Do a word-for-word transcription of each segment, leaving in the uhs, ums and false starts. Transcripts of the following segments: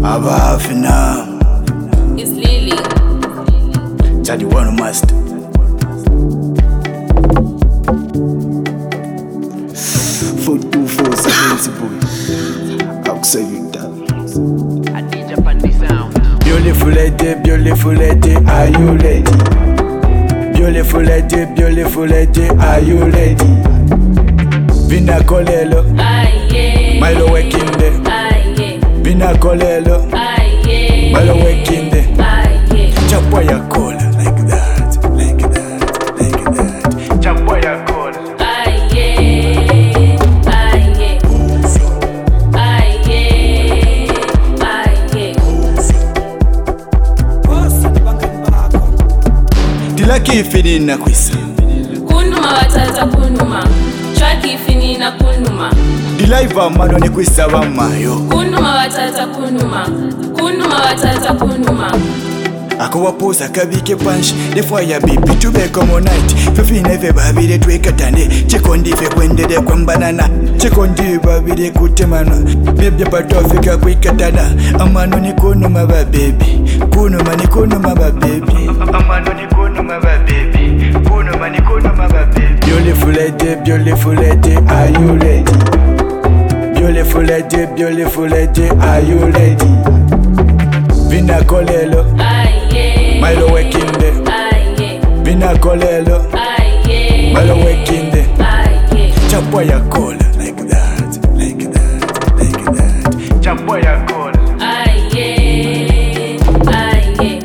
Abafina. It's Lily. Daddy one must. Four two four seven boy. I'll say you that. I D J Pandy sound. Beautiful lady, beautiful lady, are you ready? Beautiful lady, beautiful lady, are you ready? Vina kolelo, Aye. Milo wekinde. Aye. Vina kolelo, Aye. Milo wekinde. Aye. Chapwa ya kola, like that, like that, like that. Chapwa ya kola. Aye. Aye. Aye. Aye. Dilaki ifini na kwisa. Kunuma watata kunuma. Traki fini na kunuma. Dilaiva mano ni kwisa wa mayo. Kunuma watata kunuma. Kunuma watata kunuma. Ako waposa kabike punch. Defwa ya bibi tube komo night. Fifi neve babide tweka tande. Chikondi fe kwendede kwa mbanana. Chikondi babide kutemana. Bebya patofika kwikatana. Amano ni kunuma ba baby. Kunuma ni kunuma ba baby. Amano ni kunuma ba baby. Kunuma ni kunuma ba baby. Beautiful lady, beautiful lady, are you ready? Beautiful lady, beautiful lady, are you ready? Vina kolelo, Aye. Milo wekinde. Aye. Vina kolelo, Aye. Milo wekinde. Aye. Chapwa ya kola, like that, like that, like that. Chapwa ya kola. Aye. Aye.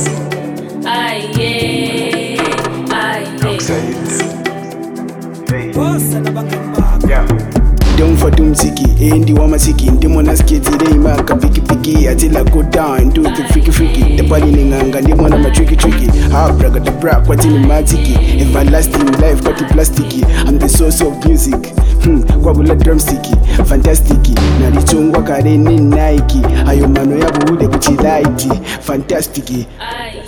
Aye. Aye. Don't for doom siki, endi wama siki, ndimo na skate reima ka piki piki, atila go down and do the freaky freaky. The body ninganga, ndimo na ma tricky tricky. Ha braga the bra, kwa tini matiki, everlasting life kwa ti plastiki. I'm the source of music. Hmm, kwa bula drumsticky, fantasticky. Na lichungwa kare ni Nike, ayo mano ya buude kuchilaiti, fantasticky. Aye.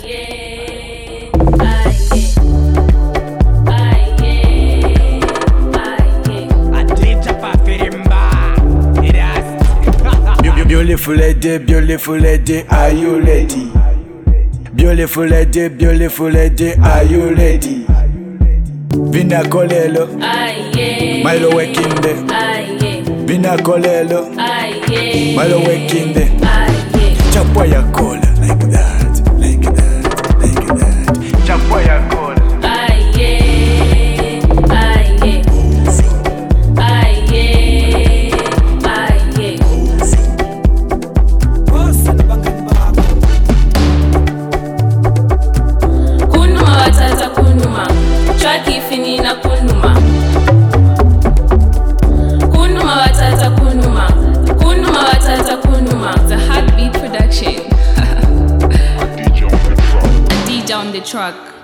Beautiful lady, beautiful lady, are you ready? Beautiful lady, beautiful lady, are you ready? Vina kolelo, Aye. Milo wekinde. Aye. Vina kolelo, Aye. Milo wekinde. Aye. Chapwa ya kola, like that, like that, like that. Chapwa ya kola. Aye. Aye. Aye. Aye. Kunuma watata kunuma. Traki fini na kunuma. Kunuma watata kunuma. Kunuma watata kunuma. The Heartbeat production. D J on the truck.